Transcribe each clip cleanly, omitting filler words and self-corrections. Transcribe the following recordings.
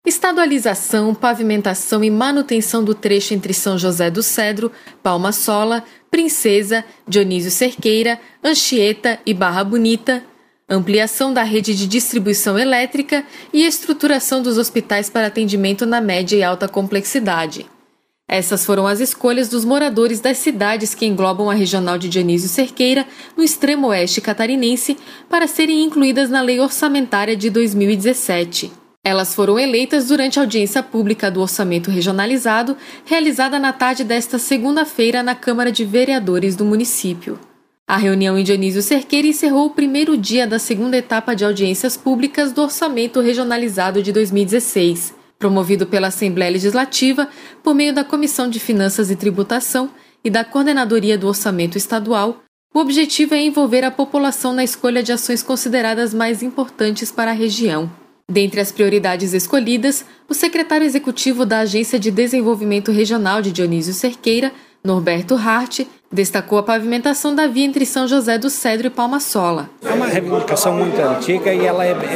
Estadualização, pavimentação e manutenção do trecho entre São José do Cedro, Palma Sola, Princesa, Dionísio Cerqueira, Anchieta e Barra Bonita, ampliação da rede de distribuição elétrica e estruturação dos hospitais para atendimento na média e alta complexidade. Essas foram as escolhas dos moradores das cidades que englobam a regional de Dionísio Cerqueira, no extremo oeste catarinense, para serem incluídas na Lei Orçamentária de 2017. Elas foram eleitas durante a audiência pública do Orçamento Regionalizado, realizada na tarde desta segunda-feira na Câmara de Vereadores do município. A reunião em Dionísio Cerqueira encerrou o primeiro dia da segunda etapa de audiências públicas do Orçamento Regionalizado de 2016, promovido pela Assembleia Legislativa por meio da Comissão de Finanças e Tributação e da Coordenadoria do Orçamento Estadual. O objetivo é envolver a população na escolha de ações consideradas mais importantes para a região. Dentre as prioridades escolhidas, o secretário executivo da Agência de Desenvolvimento Regional de Dionísio Cerqueira, Norberto Hart, destacou a pavimentação da via entre São José do Cedro e Palma Sola. É uma reivindicação muito antiga e ela é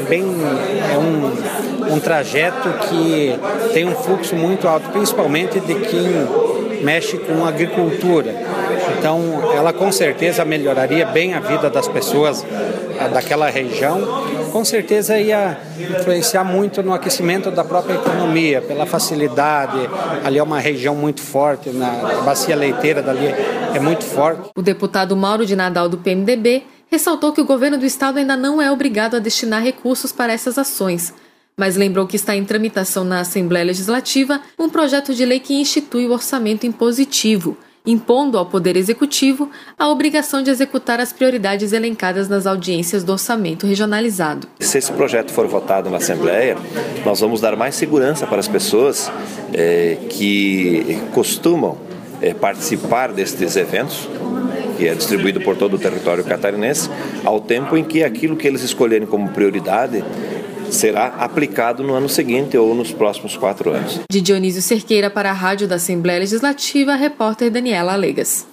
um trajeto que tem um fluxo muito alto, principalmente de quem mexe com agricultura. Então, ela com certeza melhoraria bem a vida das pessoas daquela região. Com certeza ia influenciar muito no aquecimento da própria economia, pela facilidade. Ali é uma região muito forte, na bacia leiteira dali é muito forte. O deputado Mauro de Nadal, do PMDB, ressaltou que o governo do estado ainda não é obrigado a destinar recursos para essas ações, mas lembrou que está em tramitação na Assembleia Legislativa um projeto de lei que institui o orçamento impositivo, impondo ao Poder Executivo a obrigação de executar as prioridades elencadas nas audiências do orçamento regionalizado. Se esse projeto for votado na Assembleia, nós vamos dar mais segurança para as pessoas que costumam participar destes eventos, que é distribuído por todo o território catarinense, ao tempo em que aquilo que eles escolherem como prioridade será aplicado no ano seguinte ou nos próximos 4 anos. De Dionísio Cerqueira para a Rádio da Assembleia Legislativa, a repórter Daniela Alegas.